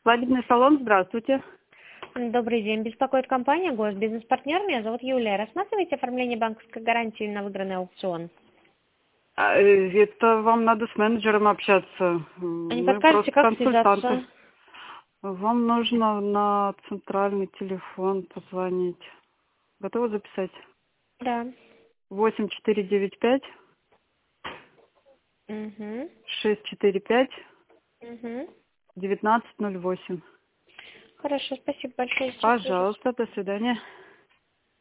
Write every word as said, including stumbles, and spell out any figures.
Свадебный салон, здравствуйте. Добрый день. Беспокоит компания «Гость Бизнес-партнер». Меня зовут Юлия. Рассматриваете оформление банковской гарантии на выигранный аукцион? А, э, Это вам надо с менеджером общаться. А не Мы подскажете, просто как консультанты. связаться? Вам нужно на центральный телефон позвонить. Готовы записать? Да. Восемь четыре девять пять Угу. шесть четыре пять Угу. девятнадцать ноль восемь. Хорошо, спасибо большое. Сейчас свяжусь. Пожалуйста, до свидания.